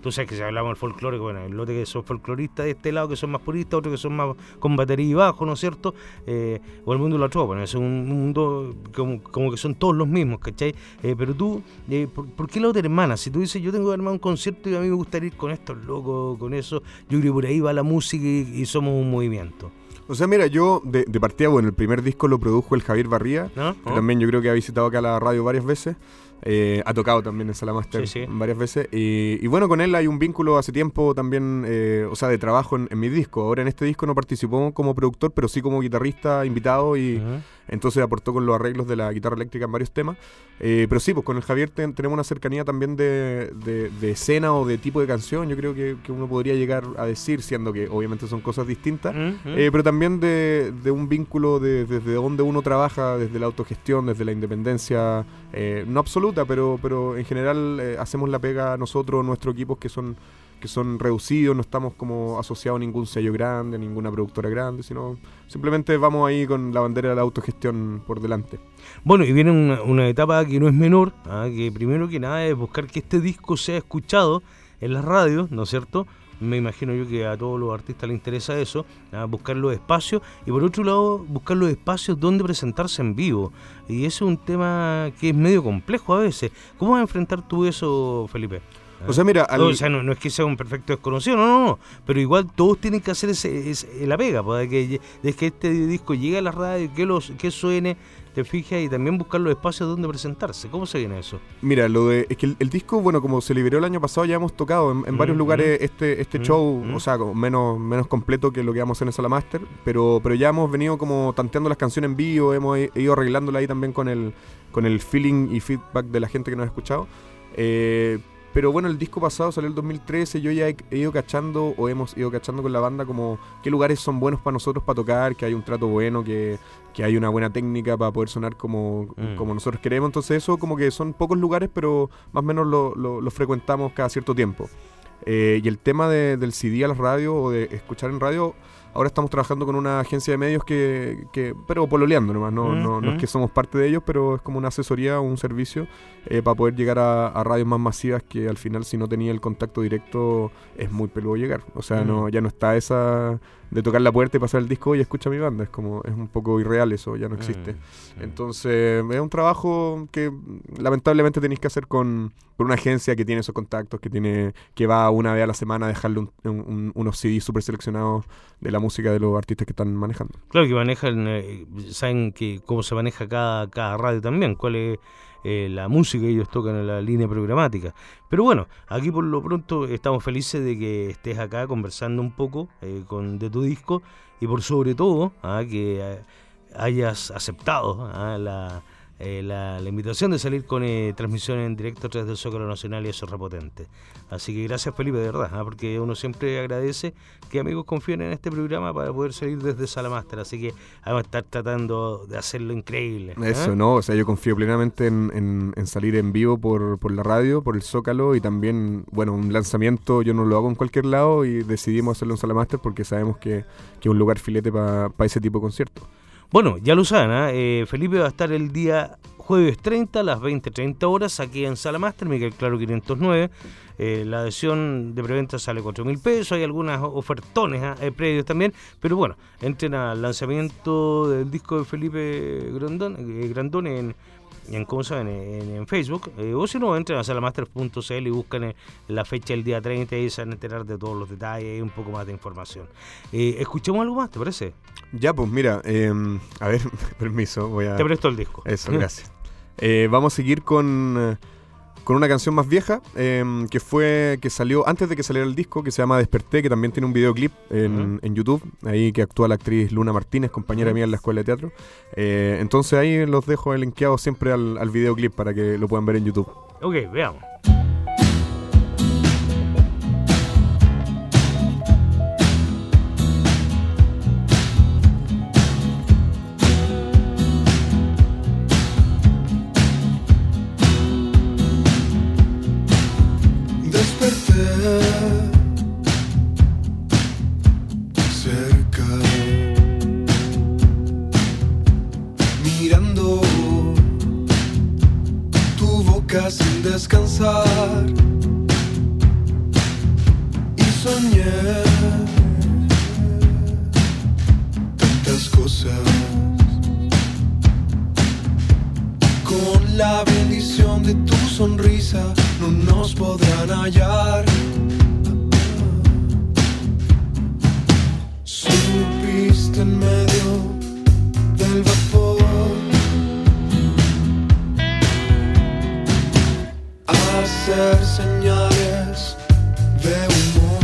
tú sabes que si hablamos del folclore, bueno, el lote que son folcloristas de este lado, que son más puristas, otros que son más con batería y bajo, ¿no es cierto? Eh, o el mundo de la trova, bueno, es un mundo como, como que son todos los mismos, ¿cachai? Eh, pero tú, eh, ¿por, ¿por qué lado te hermanas? Si tú dices, yo tengo que armar un concierto y a mí me gustaría ir con estos locos, con eso, yo creo que por ahí va la música y, y somos un movimiento. O sea, mira, yo de, de partida, bueno, el primer disco lo produjo el Javier Barría, ¿no? que ¿Oh? también yo creo que ha visitado acá la radio varias veces. Eh, ha tocado también en Sala Master sí, sí. varias veces y, y bueno, con él hay un vínculo hace tiempo también, eh, o sea, de trabajo en, en mi disco. Ahora en este disco no participó como productor, pero sí como guitarrista invitado y uh-huh. entonces aportó con los arreglos de la guitarra eléctrica en varios temas. Eh, pero sí, pues con el Javier ten, tenemos una cercanía también de, de, de escena o de tipo de canción, yo creo que, que uno podría llegar a decir, siendo que obviamente son cosas distintas, uh-huh. eh, pero también de, de un vínculo de, desde donde uno trabaja, desde la autogestión, desde la independencia, eh, no absoluta, pero, pero en general eh, hacemos la pega nosotros, nuestros equipos que son que son reducidos, no estamos como asociados a ningún sello grande, ninguna productora grande, sino simplemente vamos ahí con la bandera de la autogestión por delante. Bueno, y viene una, una etapa que no es menor, ¿ah? Que primero que nada es buscar que este disco sea escuchado en las radios, ¿no es cierto? Me imagino yo que a todos los artistas les interesa eso, ¿ah? Buscar los espacios y por otro lado buscar los espacios donde presentarse en vivo. Y eso es un tema que es medio complejo a veces. ¿Cómo vas a enfrentar tú eso, Felipe? O sea, mira, al... no, o sea, no, no es que sea un perfecto desconocido, no, no, no, pero igual todos tienen que hacer ese, ese, la pega, pues, de que, de que este disco llegue a la radio, que, los, que suene, te fijas, y también buscar los espacios donde presentarse. ¿Cómo se viene eso? Mira, lo de es que el, el disco, bueno, como se liberó el año pasado, ya hemos tocado en, en mm, varios lugares mm, este este mm, show, mm. o sea, como menos menos completo que lo que vamos a hacer en Sala Master, pero pero ya hemos venido como tanteando las canciones en vivo, hemos ido arreglándola ahí también con el con el feeling y feedback de la gente que nos ha escuchado. Eh, Pero bueno, el disco pasado salió el dos mil trece, yo ya he, he ido cachando, o hemos ido cachando con la banda como qué lugares son buenos para nosotros para tocar, que hay un trato bueno, que, que hay una buena técnica para poder sonar como, mm. como nosotros queremos. Entonces eso como que son pocos lugares, pero más o menos lo, lo, lo frecuentamos cada cierto tiempo. Eh, y el tema de, del C D a la radio o de escuchar en radio, ahora estamos trabajando con una agencia de medios que, que pero pololeando nomás, no, mm, no, no mm. es que somos parte de ellos, pero es como una asesoría o un servicio eh, para poder llegar a, a radios más masivas que al final si no tenía el contacto directo es muy peludo llegar. O sea, mm. no ya no está esa de tocar la puerta y pasar el disco y escucha mi banda, es como es un poco irreal eso, ya no existe. Mm. Entonces es un trabajo que lamentablemente tenéis que hacer con, con una agencia que tiene esos contactos, que tiene que va una vez a la semana a dejarle un, un, unos C D súper seleccionados de la música de los artistas que están manejando. Claro que manejan, eh, saben que cómo se maneja cada, cada radio también, cuál es eh, la música que ellos tocan en la línea programática. Pero bueno, aquí por lo pronto estamos felices de que estés acá conversando un poco eh, con, de tu disco y por sobre todo ah, que eh, hayas aceptado ah, la... Eh, la, la invitación de salir con eh, transmisiones en directo a través del Zócalo Nacional y eso es repotente. Así que gracias, Felipe, de verdad, ¿eh? Porque uno siempre agradece que amigos confíen en este programa para poder salir desde Sala Master, así que vamos a estar tratando de hacerlo increíble, ¿eh? Eso, no, o sea, yo confío plenamente en, en, en salir en vivo por, por la radio, por el Zócalo y también, bueno, un lanzamiento yo no lo hago en cualquier lado y decidimos hacerlo en Sala Master porque sabemos que, que es un lugar filete para pa ese tipo de conciertos. Bueno, ya lo saben, ¿eh? Eh, Felipe va a estar el día jueves treinta a las veinte treinta horas aquí en Sala Master, Miguel Claro quinientos nueve. Eh, la adhesión de preventa sale cuatro mil pesos, hay algunas ofertones ¿eh? previos también, pero bueno, entren al lanzamiento del disco de Felipe Grandón, eh, Grandón en, en, ¿cómo saben? En, en Facebook, eh, o si no, entren a salamaster punto c l y buscan eh, la fecha del día treinta y se van a enterar de todos los detalles y un poco más de información. Eh, ¿Escuchemos algo más, te parece? Ya, pues mira, eh, a ver, permiso, voy a... Te presto el disco. Eso, gracias. eh, vamos a seguir con, con una canción más vieja, eh, que fue, que salió antes de que saliera el disco, que se llama Desperté, que también tiene un videoclip en, uh-huh. en YouTube, ahí que actúa la actriz Luna Martínez, compañera uh-huh. mía en la escuela de teatro. Eh, entonces ahí los dejo linkeados siempre al, al videoclip para que lo puedan ver en YouTube. Ok, veamos. Sin descansar. soñé tantas cosas. Con la bendición de tu sonrisa no nos podrán hallar. Supiste en medio del vapor hacer señales de humor.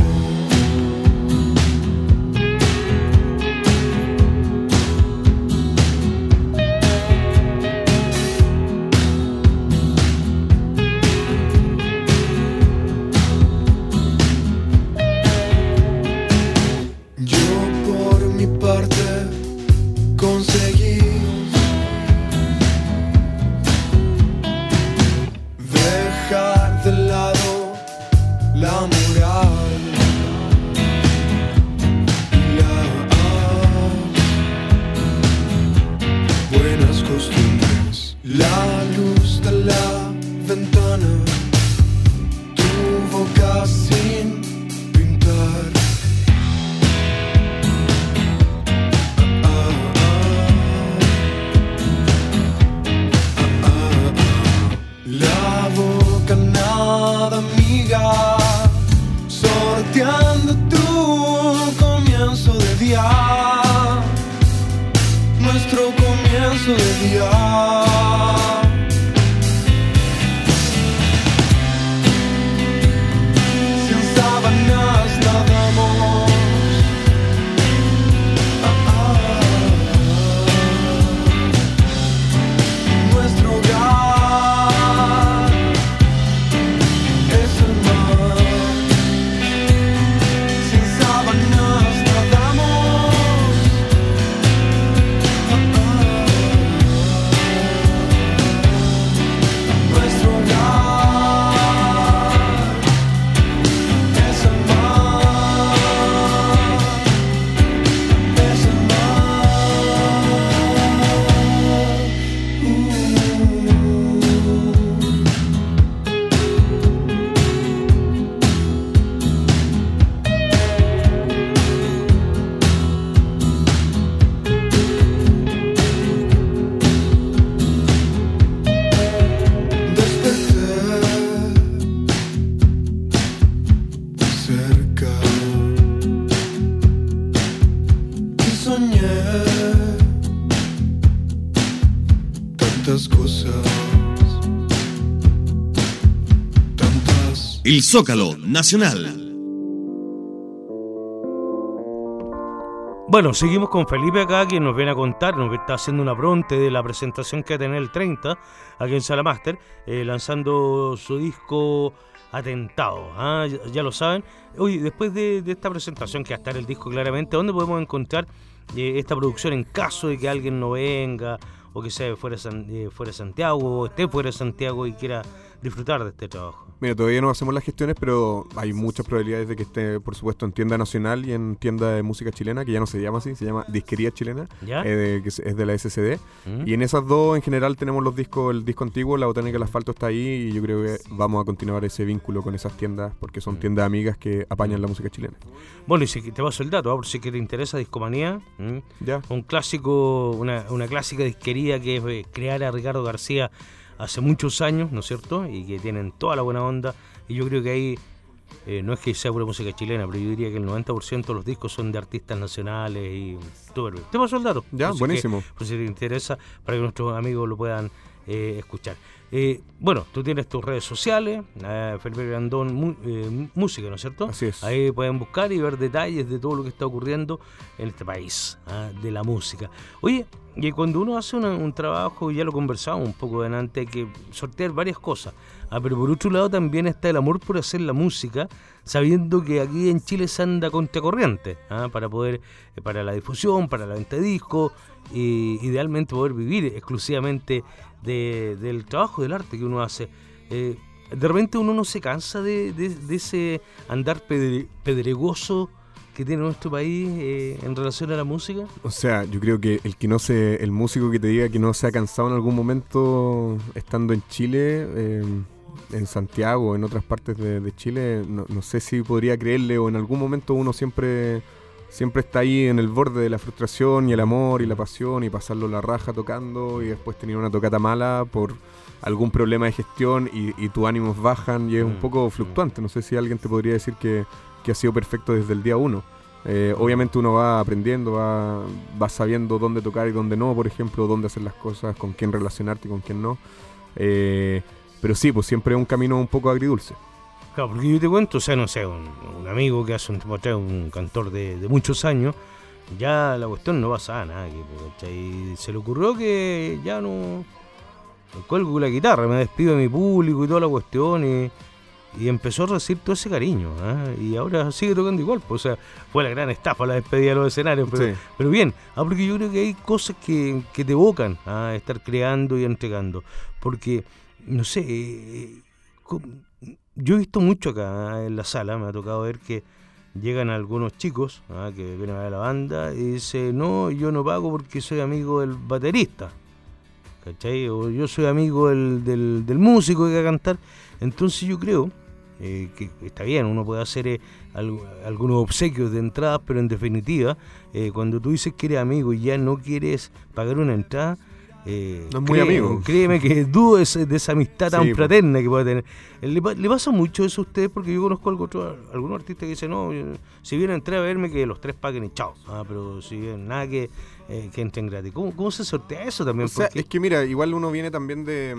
Conseguí dejar de lado la moral y las buenas costumbres. La luz de la ventana, tu boca sin pintar. La boca nada amiga, sorteando tu comienzo de día, nuestro comienzo de día. Sin sábanas nadamos, ah, ah, nuestro hogar. El Zócalo Nacional. Bueno, seguimos con Felipe acá, quien nos viene a contar, nos está haciendo una pronte de la presentación que va a tener el treinta aquí en Sala Master, eh, lanzando su disco Atentado, ¿ah? ya, ya lo saben. Oye, después de, de esta presentación que va a estar el disco claramente, ¿dónde podemos encontrar eh, esta producción en caso de que alguien no venga o que sea fuera, eh, fuera de Santiago o esté fuera de Santiago y quiera disfrutar de este trabajo? Mira, todavía no hacemos las gestiones, pero hay muchas probabilidades de que esté, por supuesto, en tienda nacional y en tienda de música chilena, que ya no se llama así, se llama Disquería Chilena, ¿Ya? Eh, de, que es de la S C D. ¿Mm? Y en esas dos, en general, tenemos los discos, el disco antiguo, La Botánica del Asfalto está ahí, y yo creo que vamos a continuar ese vínculo con esas tiendas, porque son tiendas amigas que apañan la música chilena. Bueno, y si te paso el dato, ¿eh? Por si que te interesa Discomanía, ¿m? Ya. Un clásico, una, una clásica disquería que es eh, crear a Ricardo García hace muchos años, ¿no es cierto? Y que tienen toda la buena onda. Y yo creo que ahí, eh, no es que sea pura música chilena, pero yo diría que el noventa por ciento de los discos son de artistas nacionales y todo. Te paso el dato. Ya, buenísimo. Que, por si te interesa, para que nuestros amigos lo puedan eh, escuchar. Eh, bueno, tú tienes tus redes sociales, eh, Felipe Grandón mu, eh, Música, ¿no es cierto? Así es. Ahí pueden buscar y ver detalles de todo lo que está ocurriendo en este país, ¿eh? de la música. Oye, y cuando uno hace una, un trabajo, ya lo conversamos un poco delante, hay que sortear varias cosas. Ah, pero por otro lado también está el amor por hacer la música, sabiendo que aquí en Chile se anda contracorriente, ¿ah? para poder, eh, para la difusión, para la venta de discos, y idealmente poder vivir exclusivamente de, del trabajo, del arte que uno hace. Eh, de repente uno no se cansa de, de, de ese andar pedre, pedregoso que tiene nuestro país eh, en relación a la música. O sea, yo creo que el que no se, el músico que te diga que no se ha cansado en algún momento estando en Chile, eh, en Santiago, en otras partes de, de Chile, no, no sé si podría creerle, o en algún momento uno siempre siempre está ahí en el borde de la frustración y el amor y la pasión y pasarlo la raja tocando y después tener una tocata mala por algún problema de gestión y, y tus ánimos bajan y es un poco fluctuante. No sé si alguien te podría decir que, que ha sido perfecto desde el día uno. Eh, obviamente uno va aprendiendo, va, va sabiendo dónde tocar y dónde no, por ejemplo, dónde hacer las cosas, con quién relacionarte y con quién no. Eh, pero sí, pues siempre es un camino un poco agridulce. Claro, porque yo te cuento, o sea, no sé, un, un amigo que hace un tiempo atrás, un cantor de, de muchos años, ya la cuestión no pasaba nada, y se le ocurrió que ya no me cuelgo la guitarra, me despido de mi público y toda la cuestión, y, y empezó a recibir todo ese cariño, ¿eh? Y ahora sigue tocando igual, pues, o sea, fue la gran estafa la despedida de los escenarios, pero, sí. pero bien, ah, porque yo creo que hay cosas que, que te evocan a estar creando y entregando, porque, no sé, eh, yo he visto mucho acá en la sala, me ha tocado ver que llegan algunos chicos, ¿ah?, que vienen a ver la banda y dicen, no, yo no pago porque soy amigo del baterista, ¿cachai? O yo soy amigo del, del, del músico que va a cantar. Entonces yo creo eh, que está bien, uno puede hacer eh, algo, algunos obsequios de entradas, pero en definitiva, eh, cuando tú dices que eres amigo y ya no quieres pagar una entrada, Eh, no es muy créeme, amigo. Créeme que dudo de, ese, de esa amistad tan sí, fraterna que puede tener. ¿Le, le pasa mucho eso a ustedes? Porque yo conozco algo, otro, algunos artistas que dicen, no, yo, si vienen a entrar a verme, que los tres paguen y chao. Ah, pero si vienen, nada que, eh, que entren gratis. ¿Cómo, ¿Cómo se sortea eso también? O sea, porque... es que mira, igual uno viene también de...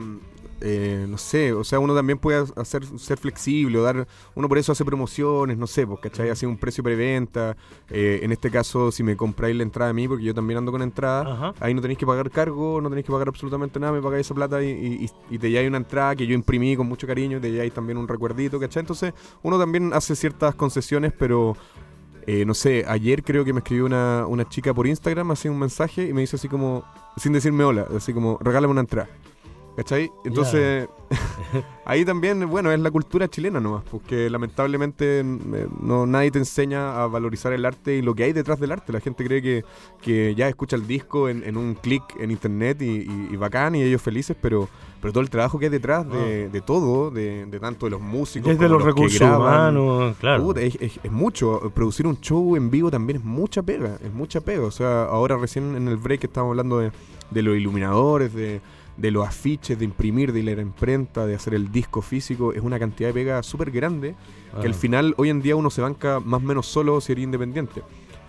Eh, no sé, o sea, uno también puede hacer ser flexible o dar, uno por eso hace promociones, no sé, pues, ¿cachai? Hace un precio preventa, eh, en este caso, si me compráis la entrada a mí, porque yo también ando con entrada, Ajá. ahí no tenéis que pagar cargo, no tenéis que pagar absolutamente nada, me pagáis esa plata y, y, y te lleváis una entrada que yo imprimí con mucho cariño, y te lleváis también un recuerdito, ¿cachai? Entonces, uno también hace ciertas concesiones, pero... Eh, no sé, ayer creo que me escribió una, una chica por Instagram, así un mensaje, y me dice así como, sin decirme hola, así como, regálame una entrada. ¿Cachai? Entonces, yeah. ahí también, bueno, es la cultura chilena nomás, porque lamentablemente no, nadie te enseña a valorizar el arte y lo que hay detrás del arte. La gente cree que, que ya escucha el disco en, en un clic en internet y, y, y bacán, y ellos felices, pero, pero todo el trabajo que hay detrás de, de todo, de, de tanto de los músicos, desde como los, los recursos que graban, humanos, claro. Uh, es, es, es mucho. Producir un show en vivo también es mucha pega, es mucha pega. O sea, ahora recién en el break estábamos hablando de, de los iluminadores, de... de los afiches, de imprimir, de ir a la imprenta, de hacer el disco físico, es una cantidad de pega súper grande, ah. que al final hoy en día uno se banca más o menos solo si eres independiente.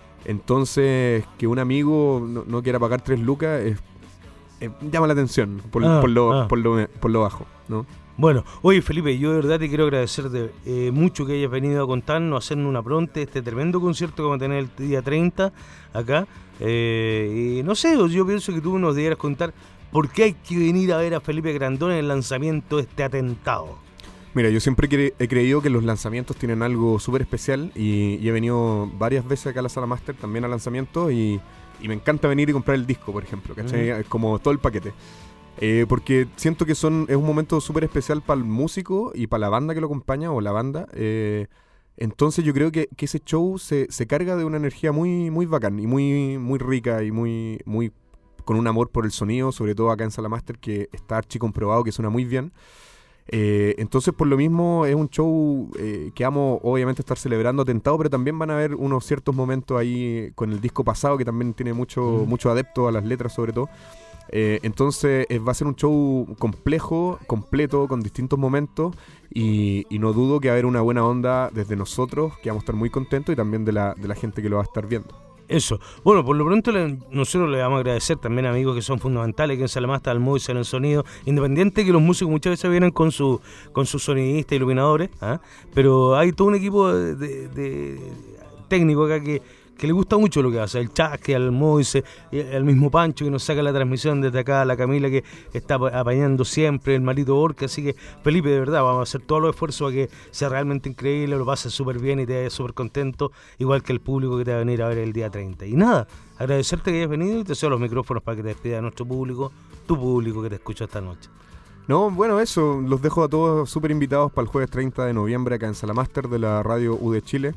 Entonces, que un amigo no, no quiera pagar tres lucas es, es, llama la atención por, ah, por, lo, ah. por, lo, por lo bajo, ¿no? Bueno, oye Felipe, yo de verdad te quiero agradecer de, eh, mucho que hayas venido a contarnos, a hacernos una pronta, este tremendo concierto que vamos a tener el día treinta acá. Eh, y no sé, yo pienso que tú nos debieras contar ¿por qué hay que venir a ver a Felipe Grandón en el lanzamiento de este atentado? Mira, yo siempre cre- he creído que los lanzamientos tienen algo súper especial y, y he venido varias veces acá a la Sala Máster también a lanzamientos y, y me encanta venir y comprar el disco, por ejemplo, ¿cachai? Mm. Es como todo el paquete. Eh, porque siento que son es un momento súper especial para el músico y para la banda que lo acompaña o la banda. Eh, entonces yo creo que, que ese show se, se carga de una energía muy, muy bacán y muy, muy rica y muy... muy con un amor por el sonido, sobre todo acá en Sala Máster, que está archi comprobado que suena muy bien. Eh, entonces, por lo mismo, es un show eh, que amo, obviamente, estar celebrando Atentado, pero también van a haber unos ciertos momentos ahí con el disco pasado, que también tiene mucho, mm. mucho adepto a las letras, sobre todo. Eh, entonces, eh, va a ser un show complejo, completo, con distintos momentos, y, y no dudo que va a haber una buena onda desde nosotros, que vamos a estar muy contentos, y también de la, de la gente que lo va a estar viendo. Eso. Bueno, por lo pronto le, nosotros le vamos a agradecer también a amigos que son fundamentales, que en Salamasta al Moise en el sonido, independiente que los músicos muchas veces vienen con su con sus sonidistas, iluminadores, ¿eh? Pero hay todo un equipo de, de, de técnico acá que, que le gusta mucho lo que hace, el Chasque, al Moise, el mismo Pancho que nos saca la transmisión desde acá, la Camila que está apañando siempre, el Marito Borca, así que Felipe, de verdad, vamos a hacer todos los esfuerzos a que sea realmente increíble, lo pases súper bien y te vayas súper contento, igual que el público que te va a venir a ver el día treinta. Y nada, agradecerte que hayas venido y te cedo los micrófonos para que te despida de nuestro público, tu público que te escucha esta noche. No, bueno, eso, los dejo a todos súper invitados para el jueves treinta de noviembre acá en Sala Máster de la radio U de Chile.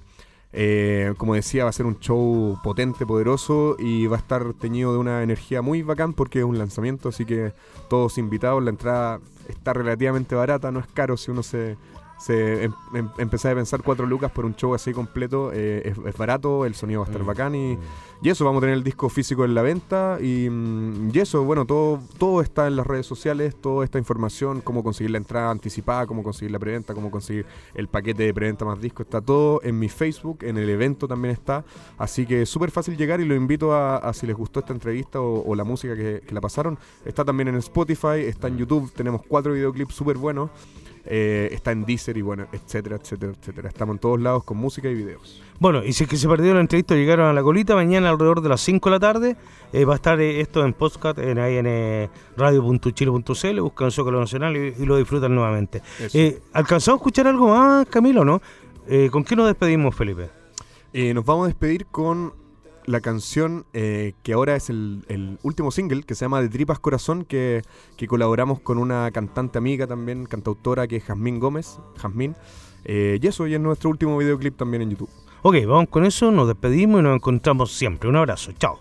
Eh, como decía, va a ser un show potente, poderoso y va a estar teñido de una energía muy bacán porque es un lanzamiento, así que todos invitados. La entrada está relativamente barata, no es caro si uno se... se em, em, empecé a pensar cuatro lucas por un show así completo, eh, es, es barato, el sonido va a estar mm. bacán y, y eso, vamos a tener el disco físico en la venta y, y eso, bueno, todo, todo está en las redes sociales, toda esta información, cómo conseguir la entrada anticipada, cómo conseguir la preventa, cómo conseguir el paquete de preventa más disco, está todo en mi Facebook, en el evento también está, así que es súper fácil llegar y lo invito a, a si les gustó esta entrevista o, o la música que, que la pasaron, está también en Spotify, está en YouTube, tenemos cuatro videoclips súper buenos. Eh, está en Deezer y bueno, etcétera, etcétera, etcétera. Estamos en todos lados con música y videos. Bueno, y si es que se perdieron la entrevista o llegaron a la colita, mañana alrededor de las cinco de la tarde eh, va a estar eh, esto en podcast en, ahí en eh, radio punto chile punto c l, buscan Zócalo Nacional y, y lo disfrutan nuevamente. Eh, ¿Alcanzamos a escuchar algo más, Camilo, no? Eh, ¿Con qué nos despedimos, Felipe? Eh, nos vamos a despedir con la canción eh, que ahora es el, el último single, que se llama De Tripas Corazón, que, que colaboramos con una cantante amiga también, cantautora, que es Jazmín Gómez, Jazmín, eh, y eso, y es nuestro último videoclip también en YouTube. Ok, vamos con eso, nos despedimos y nos encontramos siempre. Un abrazo, chao.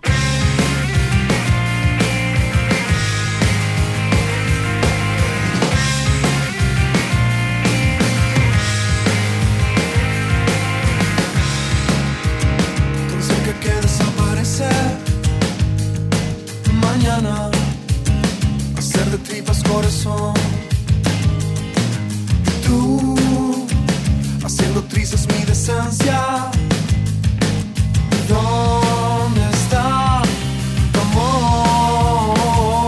Mañana hacer de tripas corazón, tú haciendo trizas mi decencia. ¿Dónde está tu amor?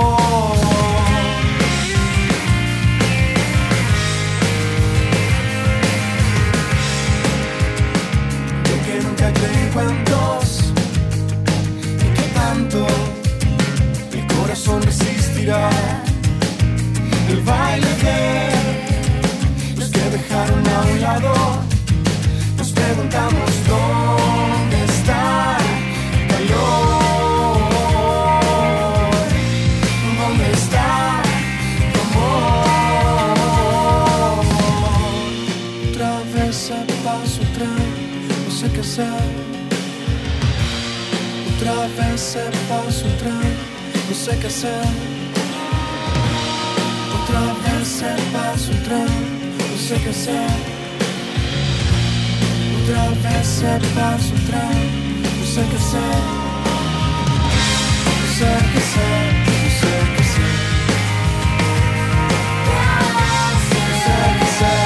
Yo que nunca creí en cuentos y que tanto corazón resistirá el baile de los que dejaron a un lado. Nos preguntamos dónde está el calor, dónde está tu amor. Otra vez se pasa un tren, no sé qué hacer. Otra vez se pasa un tren, no sé qué hacer. Otra vez se pasa un tren, no sé qué hacer. Otra vez se pasa un tren, no sé qué hacer. No sé qué hacer, no sé qué hacer. No sé qué hacer.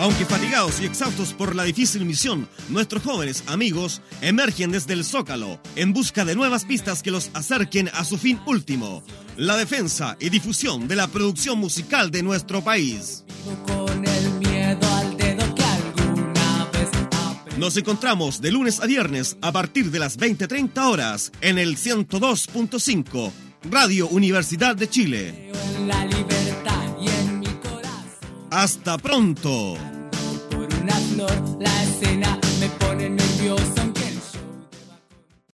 Aunque fatigados y exhaustos por la difícil misión, nuestros jóvenes amigos emergen desde el Zócalo en busca de nuevas pistas que los acerquen a su fin último, la defensa y difusión de la producción musical de nuestro país. Con el miedo al dedo que alguna vez apreté. Nos encontramos de lunes a viernes a partir de las veinte treinta horas en el ciento dos punto cinco, Radio Universidad de Chile. En la libertad y en mi corazón. ¡Hasta pronto! Por una flor, la escena